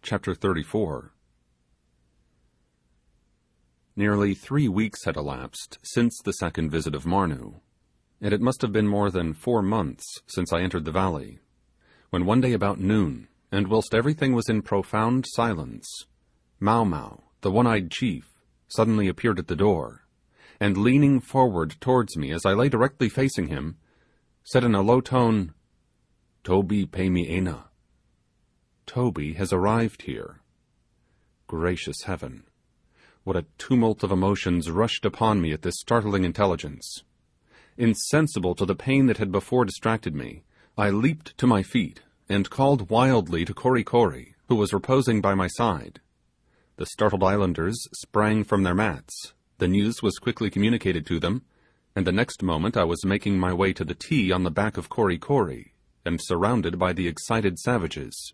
Chapter 34. Nearly 3 weeks had elapsed since the second visit of Marnoo, and it must have been more than 4 months since I entered the valley, when one day about noon, and whilst everything was in profound silence, Mau Mau, the one-eyed chief, suddenly appeared at the door, and leaning forward towards me as I lay directly facing him, said in a low tone, "Toby pay me ena." Toby has arrived here. Gracious heaven! What a tumult of emotions rushed upon me at this startling intelligence. Insensible to the pain that had before distracted me, I leaped to my feet, and called wildly to Kory Kory, who was reposing by my side. The startled islanders sprang from their mats, the news was quickly communicated to them, and the next moment I was making my way to the Ti on the back of Kory Kory, and surrounded by the excited savages.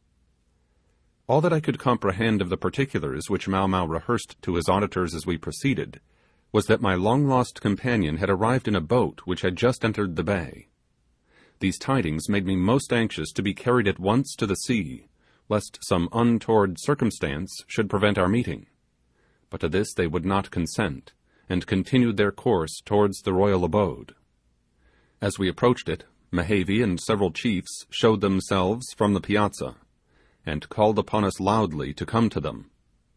All that I could comprehend of the particulars which Mau Mau rehearsed to his auditors as we proceeded, was that my long-lost companion had arrived in a boat which had just entered the bay. These tidings made me most anxious to be carried at once to the sea, lest some untoward circumstance should prevent our meeting. But to this they would not consent, and continued their course towards the royal abode. As we approached it, Mehevi and several chiefs showed themselves from the piazza, and called upon us loudly to come to them.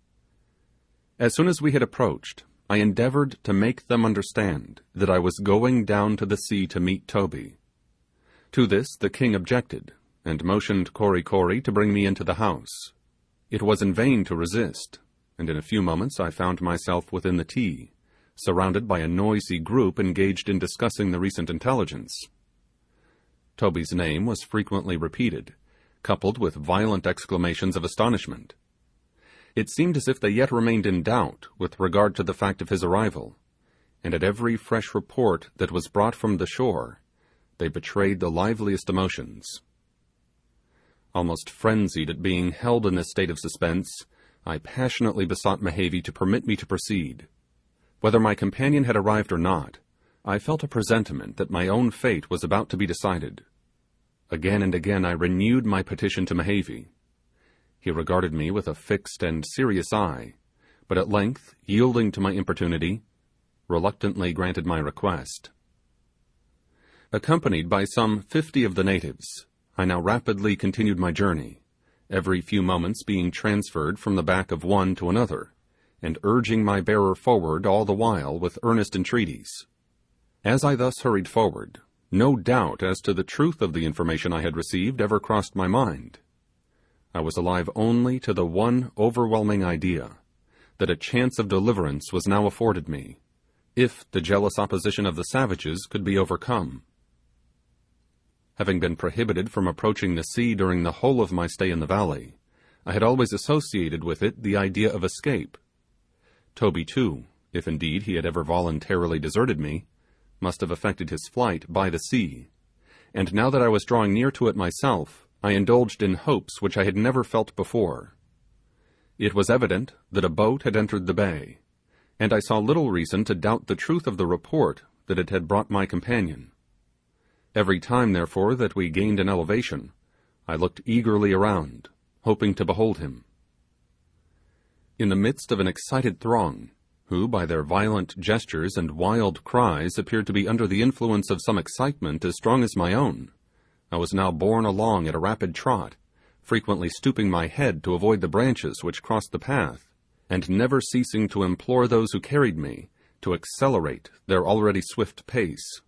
As soon as we had approached, I endeavoured to make them understand that I was going down to the sea to meet Toby. To this the king objected, and motioned Kory Kory to bring me into the house. It was in vain to resist, and in a few moments I found myself within the Ti, surrounded by a noisy group engaged in discussing the recent intelligence. Toby's name was frequently repeated, coupled with violent exclamations of astonishment. It seemed as if they yet remained in doubt with regard to the fact of his arrival, and at every fresh report that was brought from the shore, they betrayed the liveliest emotions. Almost frenzied at being held in this state of suspense, I passionately besought Mehevi to permit me to proceed. Whether my companion had arrived or not, I felt a presentiment that my own fate was about to be decided. Again and again I renewed my petition to Mehevi. He regarded me with a fixed and serious eye, but at length, yielding to my importunity, reluctantly granted my request. Accompanied by some 50 of the natives, I now rapidly continued my journey, every few moments being transferred from the back of one to another, and urging my bearer forward all the while with earnest entreaties. As I thus hurried forward, no doubt as to the truth of the information I had received ever crossed my mind. I was alive only to the one overwhelming idea, that a chance of deliverance was now afforded me, if the jealous opposition of the savages could be overcome. Having been prohibited from approaching the sea during the whole of my stay in the valley, I had always associated with it the idea of escape. Toby, too, if indeed he had ever voluntarily deserted me, must have effected his flight by the sea, and now that I was drawing near to it myself, I indulged in hopes which I had never felt before. It was evident that a boat had entered the bay, and I saw little reason to doubt the truth of the report that it had brought my companion. Every time, therefore, that we gained an elevation, I looked eagerly around, hoping to behold him. In the midst of an excited throng, who by their violent gestures and wild cries appeared to be under the influence of some excitement as strong as my own, I was now borne along at a rapid trot, frequently stooping my head to avoid the branches which crossed the path, and never ceasing to implore those who carried me to accelerate their already swift pace.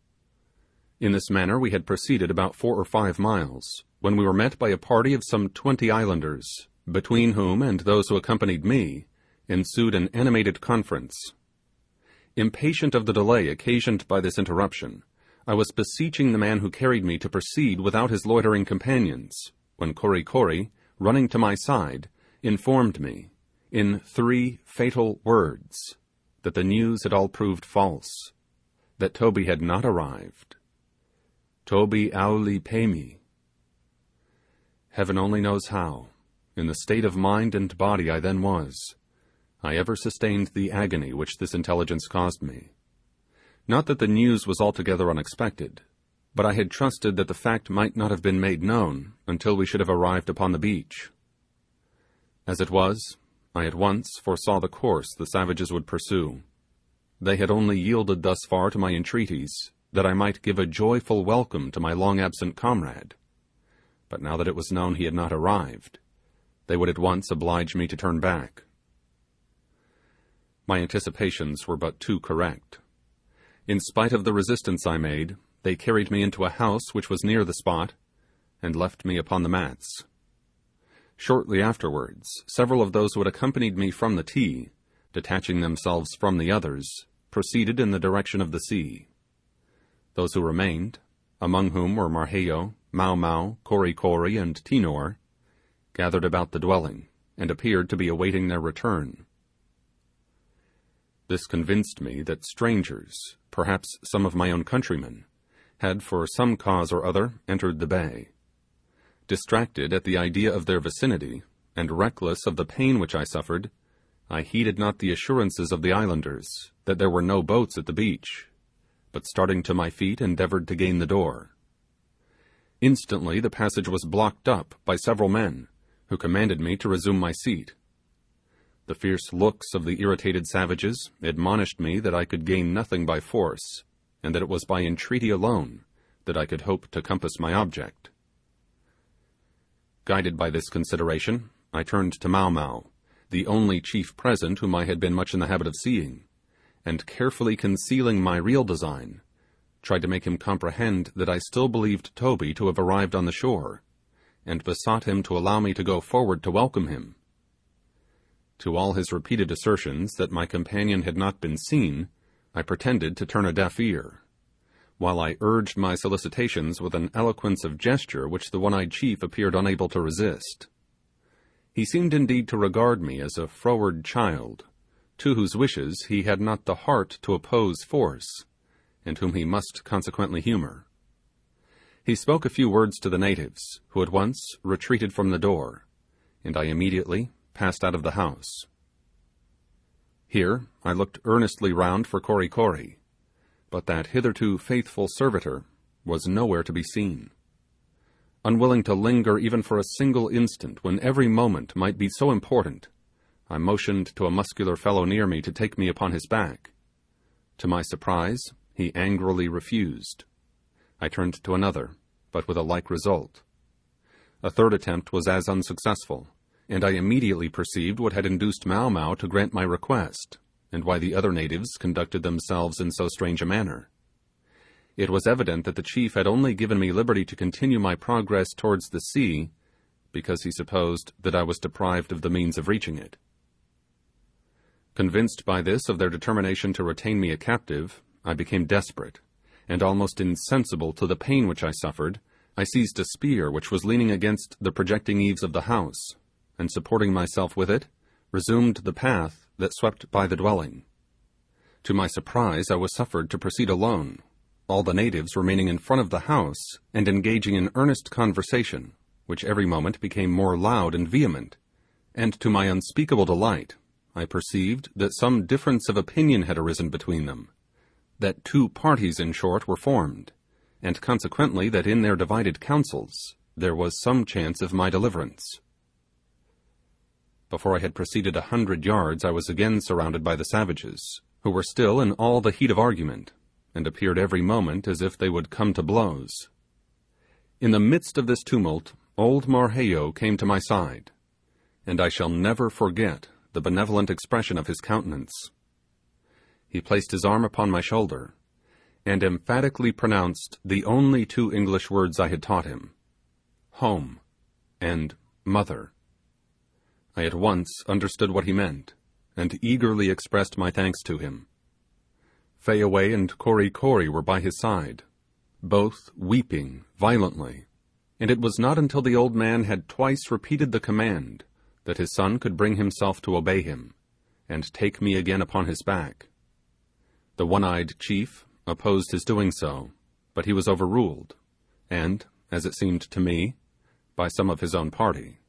In this manner we had proceeded about 4 or 5 miles, when we were met by a party of some 20 islanders, between whom and those who accompanied me ensued an animated conference. Impatient of the delay occasioned by this interruption, I was beseeching the man who carried me to proceed without his loitering companions, when Kory Kory, running to my side, informed me, in 3 fatal words, that the news had all proved false, that Toby had not arrived. Toby auli pemi. Heaven only knows how, in the state of mind and body I then was, I ever sustained the agony which this intelligence caused me. Not that the news was altogether unexpected, but I had trusted that the fact might not have been made known until we should have arrived upon the beach. As it was, I at once foresaw the course the savages would pursue. They had only yielded thus far to my entreaties that I might give a joyful welcome to my long-absent comrade, but now that it was known he had not arrived, they would at once oblige me to turn back. My anticipations were but too correct. In spite of the resistance I made, they carried me into a house which was near the spot, and left me upon the mats. Shortly afterwards, several of those who had accompanied me from the Ti, detaching themselves from the others, proceeded in the direction of the sea. Those who remained, among whom were Marheyo, Mau Mau, Kory Kory, and Tinor, gathered about the dwelling, and appeared to be awaiting their return. This convinced me that strangers, perhaps some of my own countrymen, had for some cause or other entered the bay. Distracted at the idea of their vicinity, and reckless of the pain which I suffered, I heeded not the assurances of the islanders that there were no boats at the beach, but starting to my feet endeavoured to gain the door. Instantly the passage was blocked up by several men, who commanded me to resume my seat. The fierce looks of the irritated savages admonished me that I could gain nothing by force, and that it was by entreaty alone that I could hope to compass my object. Guided by this consideration, I turned to Mau Mau, the only chief present whom I had been much in the habit of seeing, and carefully concealing my real design, tried to make him comprehend that I still believed Toby to have arrived on the shore, and besought him to allow me to go forward to welcome him. To all his repeated assertions that my companion had not been seen, I pretended to turn a deaf ear, while I urged my solicitations with an eloquence of gesture which the one-eyed chief appeared unable to resist. He seemed indeed to regard me as a froward child, to whose wishes he had not the heart to oppose force, and whom he must consequently humour. He spoke a few words to the natives, who at once retreated from the door, and I immediately passed out of the house. Here I looked earnestly round for Kory Kory, but that hitherto faithful servitor was nowhere to be seen. Unwilling to linger even for a single instant when every moment might be so important, I motioned to a muscular fellow near me to take me upon his back. To my surprise, he angrily refused. I turned to another, but with a like result. A third attempt was as unsuccessful, and I immediately perceived what had induced Mau Mau to grant my request, and why the other natives conducted themselves in so strange a manner. It was evident that the chief had only given me liberty to continue my progress towards the sea, because he supposed that I was deprived of the means of reaching it. Convinced by this of their determination to retain me a captive, I became desperate, and almost insensible to the pain which I suffered, I seized a spear which was leaning against the projecting eaves of the house, and supporting myself with it, resumed the path that swept by the dwelling. To my surprise, I was suffered to proceed alone, all the natives remaining in front of the house and engaging in earnest conversation, which every moment became more loud and vehement, and to my unspeakable delight, I perceived that some difference of opinion had arisen between them, that two parties, in short, were formed, and consequently that in their divided counsels there was some chance of my deliverance. Before I had proceeded 100 yards, I was again surrounded by the savages, who were still in all the heat of argument, and appeared every moment as if they would come to blows. In the midst of this tumult, old Marheyo came to my side, and I shall never forget the benevolent expression of his countenance. He placed his arm upon my shoulder, and emphatically pronounced the only two English words I had taught him: home and mother. I at once understood what he meant, and eagerly expressed my thanks to him. Fayaway and Kory Kory were by his side, both weeping violently, and it was not until the old man had twice repeated the command that his son could bring himself to obey him, and take me again upon his back. The one-eyed chief opposed his doing so, but he was overruled, and, as it seemed to me, by some of his own party.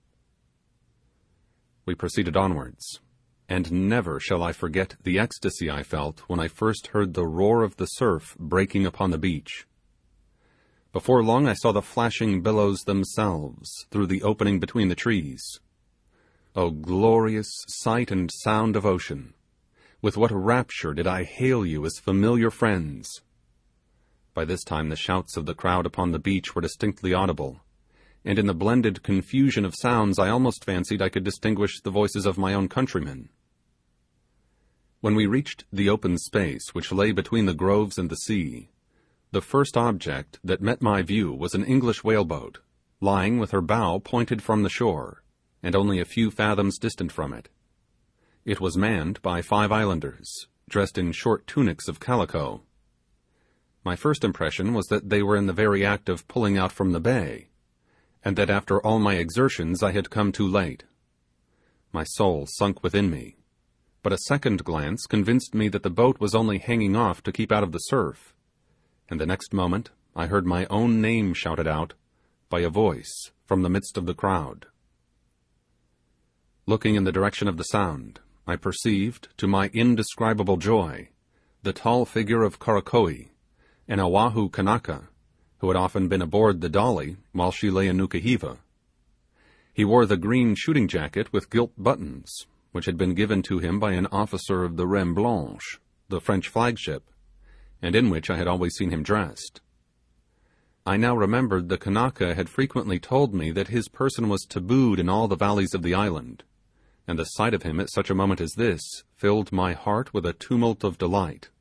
We proceeded onwards, and never shall I forget the ecstasy I felt when I first heard the roar of the surf breaking upon the beach. Before long I saw the flashing billows themselves through the opening between the trees. O glorious sight and sound of ocean! With what rapture did I hail you as familiar friends! By this time the shouts of the crowd upon the beach were distinctly audible, and in the blended confusion of sounds I almost fancied I could distinguish the voices of my own countrymen. When we reached the open space which lay between the groves and the sea, the first object that met my view was an English whaleboat, lying with her bow pointed from the shore, and only a few fathoms distant from it. It was manned by 5 islanders, dressed in short tunics of calico. My first impression was that they were in the very act of pulling out from the bay, and that after all my exertions I had come too late. My soul sunk within me, but a second glance convinced me that the boat was only hanging off to keep out of the surf, and the next moment I heard my own name shouted out by a voice from the midst of the crowd. Looking in the direction of the sound, I perceived, to my indescribable joy, the tall figure of Karakoe, an Oahu Kanaka, who had often been aboard the Dolly while she lay in Nukuhiva. He wore the green shooting jacket with gilt buttons, which had been given to him by an officer of the Reine Blanche, the French flagship, and in which I had always seen him dressed. I now remembered the Kanaka had frequently told me that his person was tabooed in all the valleys of the island, and the sight of him at such a moment as this filled my heart with a tumult of delight.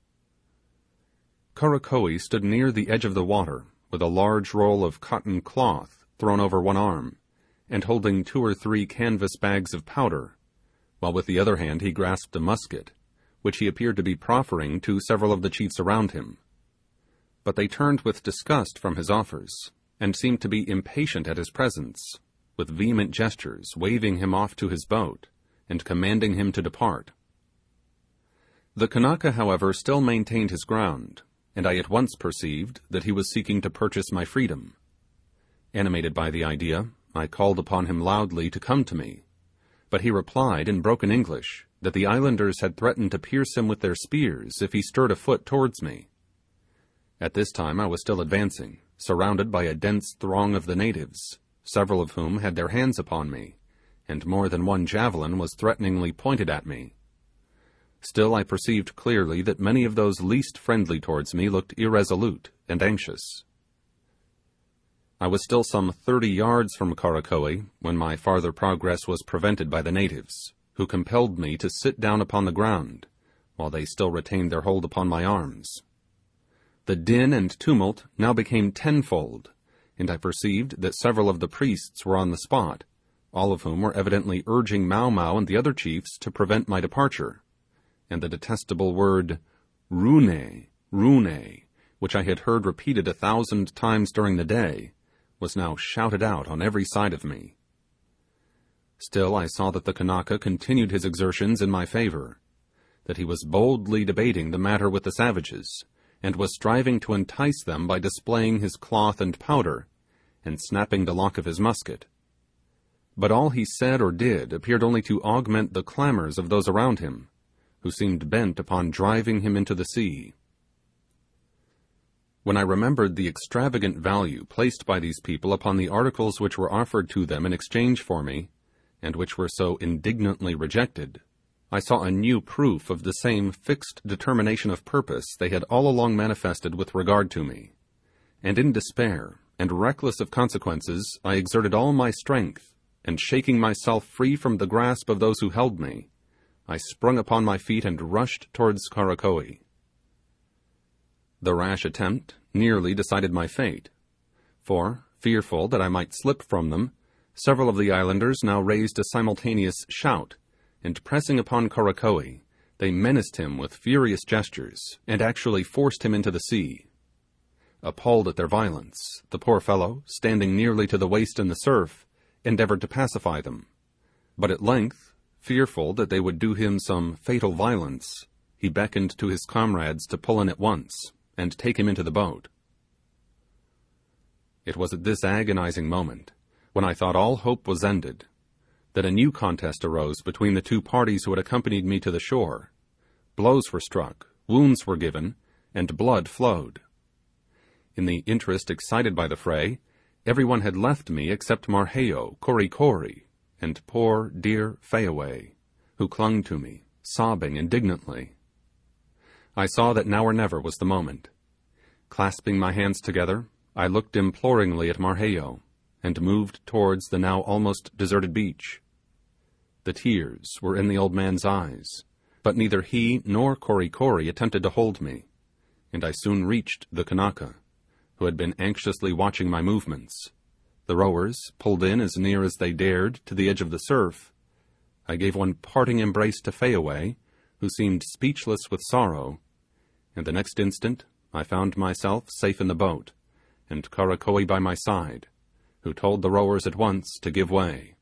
Karakoe stood near the edge of the water, with a large roll of cotton cloth thrown over one arm, and holding 2 or 3 canvas bags of powder, while with the other hand he grasped a musket, which he appeared to be proffering to several of the chiefs around him. But they turned with disgust from his offers, and seemed to be impatient at his presence, with vehement gestures waving him off to his boat, and commanding him to depart. The Kanaka, however, still maintained his ground, and I at once perceived that he was seeking to purchase my freedom. Animated by the idea, I called upon him loudly to come to me, but he replied in broken English that the islanders had threatened to pierce him with their spears if he stirred a foot towards me. At this time I was still advancing, surrounded by a dense throng of the natives, several of whom had their hands upon me, and more than one javelin was threateningly pointed at me. Still I perceived clearly that many of those least friendly towards me looked irresolute and anxious. I was still some 30 yards from Karakoe when my farther progress was prevented by the natives, who compelled me to sit down upon the ground, while they still retained their hold upon my arms. The din and tumult now became tenfold, and I perceived that several of the priests were on the spot, all of whom were evidently urging Mau Mau and the other chiefs to prevent my departure, and the detestable word Rune, Rune, which I had heard repeated 1,000 times during the day, was now shouted out on every side of me. Still I saw that the Kanaka continued his exertions in my favour, that he was boldly debating the matter with the savages, and was striving to entice them by displaying his cloth and powder, and snapping the lock of his musket. But all he said or did appeared only to augment the clamours of those around him, who seemed bent upon driving him into the sea. When I remembered the extravagant value placed by these people upon the articles which were offered to them in exchange for me, and which were so indignantly rejected, I saw a new proof of the same fixed determination of purpose they had all along manifested with regard to me, and in despair, and reckless of consequences, I exerted all my strength, and shaking myself free from the grasp of those who held me, I sprung upon my feet and rushed towards Karakoe. The rash attempt nearly decided my fate, for, fearful that I might slip from them, several of the islanders now raised a simultaneous shout, and pressing upon Karakoe, they menaced him with furious gestures, and actually forced him into the sea. Appalled at their violence, the poor fellow, standing nearly to the waist in the surf, endeavoured to pacify them, but at length, fearful that they would do him some fatal violence, he beckoned to his comrades to pull in at once, and take him into the boat. It was at this agonizing moment, when I thought all hope was ended, that a new contest arose between the two parties who had accompanied me to the shore. Blows were struck, wounds were given, and blood flowed. In the interest excited by the fray, everyone had left me except Marheyo, Kori Kori, and poor dear Fayaway, who clung to me, sobbing indignantly. I saw that now or never was the moment. Clasping my hands together, I looked imploringly at Marheyo, and moved towards the now almost deserted beach. The tears were in the old man's eyes, but neither he nor Kory Kory attempted to hold me, and I soon reached the Kanaka, who had been anxiously watching my movements. The rowers pulled in as near as they dared to the edge of the surf. I gave one parting embrace to Fayaway, who seemed speechless with sorrow, and the next instant I found myself safe in the boat, and Karakoe by my side, who told the rowers at once to give way.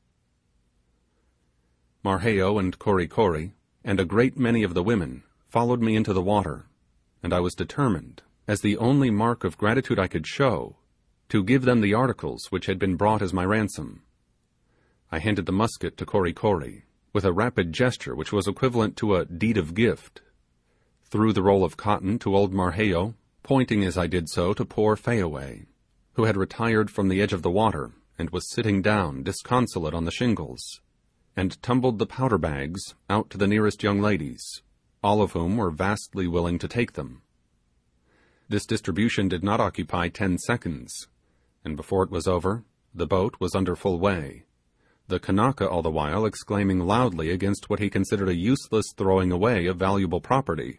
Marheyo and Kory Kory, and a great many of the women, followed me into the water, and I was determined, as the only mark of gratitude I could show, to give them the articles which had been brought as my ransom. I handed the musket to Kory Kory, with a rapid gesture which was equivalent to a deed of gift, threw the roll of cotton to old Marheyo, pointing as I did so to poor Fayaway, who had retired from the edge of the water and was sitting down disconsolate on the shingles, and tumbled the powder bags out to the nearest young ladies, all of whom were vastly willing to take them. This distribution did not occupy 10 seconds, and before it was over, the boat was under full way, the Kanaka all the while exclaiming loudly against what he considered a useless throwing away of valuable property.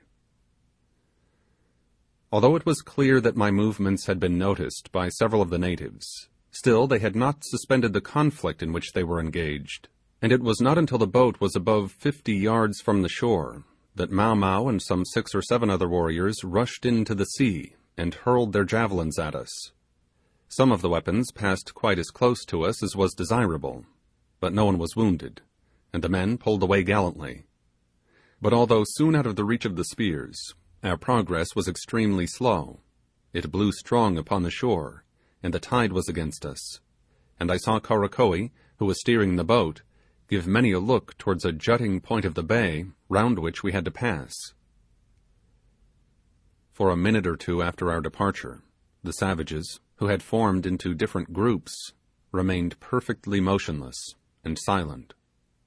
Although it was clear that my movements had been noticed by several of the natives, still they had not suspended the conflict in which they were engaged, and it was not until the boat was above 50 yards from the shore that Mau Mau and some 6 or 7 other warriors rushed into the sea and hurled their javelins at us. Some of the weapons passed quite as close to us as was desirable, but no one was wounded, and the men pulled away gallantly. But although soon out of the reach of the spears, our progress was extremely slow. It blew strong upon the shore, and the tide was against us, and I saw Karakoe, who was steering the boat, give many a look towards a jutting point of the bay round which we had to pass. For a minute or two after our departure, the savages, who had formed into different groups, remained perfectly motionless and silent.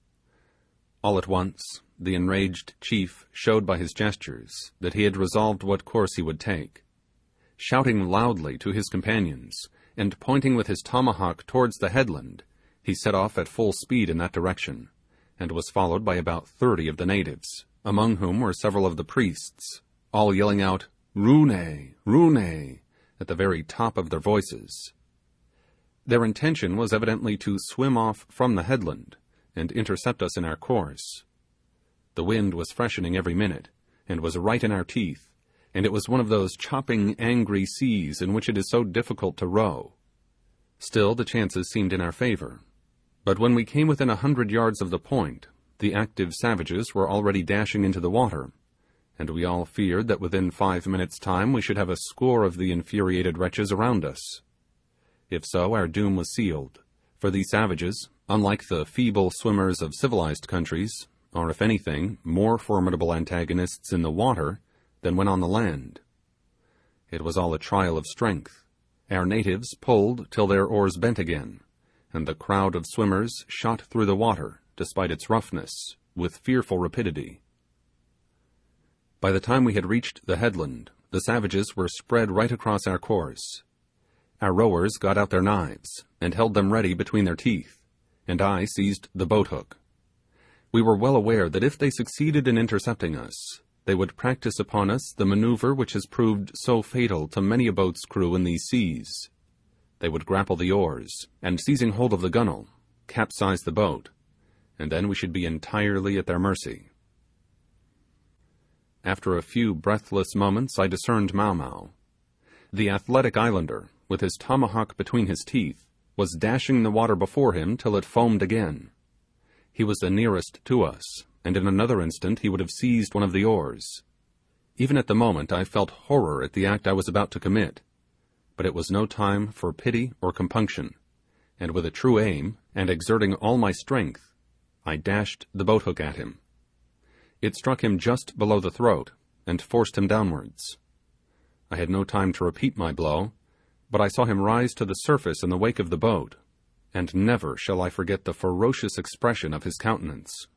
All at once, the enraged chief showed by his gestures that he had resolved what course he would take. Shouting loudly to his companions, and pointing with his tomahawk towards the headland, he set off at full speed in that direction, and was followed by about 30 of the natives, among whom were several of the priests, all yelling out, "Rune! Rune!" at the very top of their voices. Their intention was evidently to swim off from the headland, and intercept us in our course. The wind was freshening every minute, and was right in our teeth, and it was one of those chopping, angry seas in which it is so difficult to row. Still, the chances seemed in our favour, but when we came within 100 yards of the point, the active savages were already dashing into the water, and we all feared that within 5 minutes' time we should have a score of the infuriated wretches around us. If so, our doom was sealed, for these savages, unlike the feeble swimmers of civilized countries, are, if anything, more formidable antagonists in the water than when on the land. It was all a trial of strength. Our natives pulled till their oars bent again, and the crowd of swimmers shot through the water, despite its roughness, with fearful rapidity. By the time we had reached the headland, the savages were spread right across our course. Our rowers got out their knives, and held them ready between their teeth, and I seized the boat hook. We were well aware that if they succeeded in intercepting us, they would practice upon us the maneuver which has proved so fatal to many a boat's crew in these seas. They would grapple the oars, and seizing hold of the gunwale, capsize the boat, and then we should be entirely at their mercy. After a few breathless moments I discerned Mau Mau. The athletic islander, with his tomahawk between his teeth, was dashing the water before him till it foamed again. He was the nearest to us, and in another instant he would have seized one of the oars. Even at the moment I felt horror at the act I was about to commit, but it was no time for pity or compunction, and with a true aim, and exerting all my strength, I dashed the boat hook at him. It struck him just below the throat, and forced him downwards. I had no time to repeat my blow, but I saw him rise to the surface in the wake of the boat, and never shall I forget the ferocious expression of his countenance.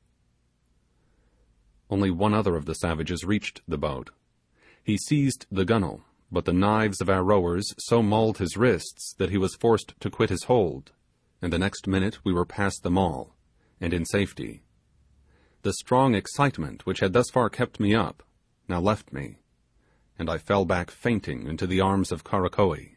Only one other of the savages reached the boat. He seized the gunwale, but the knives of our rowers so mauled his wrists that he was forced to quit his hold, and the next minute we were past them all, and in safety. The strong excitement which had thus far kept me up now left me, and I fell back fainting into the arms of Karakoe.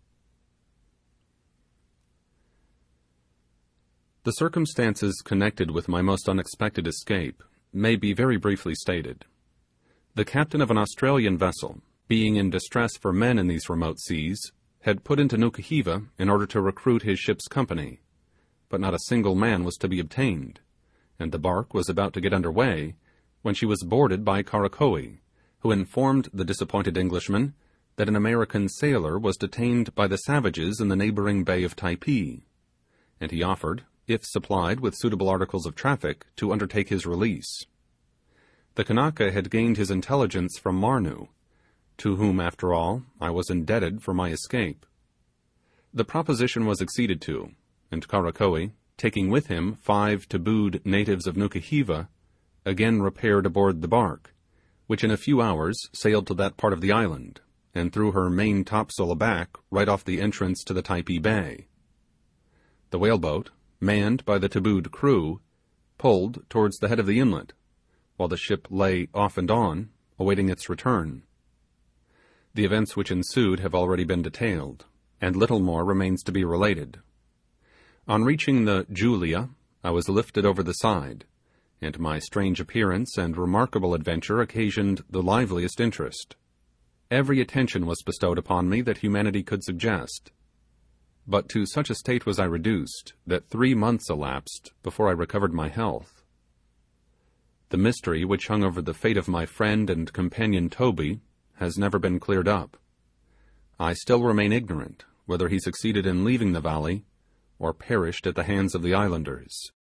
The circumstances connected with my most unexpected escape may be very briefly stated. The captain of an Australian vessel, being in distress for men in these remote seas, had put into Nukuhiva in order to recruit his ship's company, but not a single man was to be obtained, and the bark was about to get under way when she was boarded by Karakoe, who informed the disappointed Englishman that an American sailor was detained by the savages in the neighbouring bay of Typee, and he offered, if supplied with suitable articles of traffic, to undertake his release. The Kanaka had gained his intelligence from Marnoo, to whom, after all, I was indebted for my escape. The proposition was acceded to, and Karakoe, taking with him 5 tabooed natives of Nukuhiva, again repaired aboard the bark, which in a few hours sailed to that part of the island, and threw her main topsail aback right off the entrance to the Typee Bay. The whaleboat, manned by the tabooed crew, pulled towards the head of the inlet, while the ship lay off and on, awaiting its return. The events which ensued have already been detailed, and little more remains to be related. On reaching the Julia, I was lifted over the side, and my strange appearance and remarkable adventure occasioned the liveliest interest. Every attention was bestowed upon me that humanity could suggest, but to such a state was I reduced that 3 months elapsed before I recovered my health. The mystery which hung over the fate of my friend and companion Toby has never been cleared up. I still remain ignorant whether he succeeded in leaving the valley or perished at the hands of the islanders.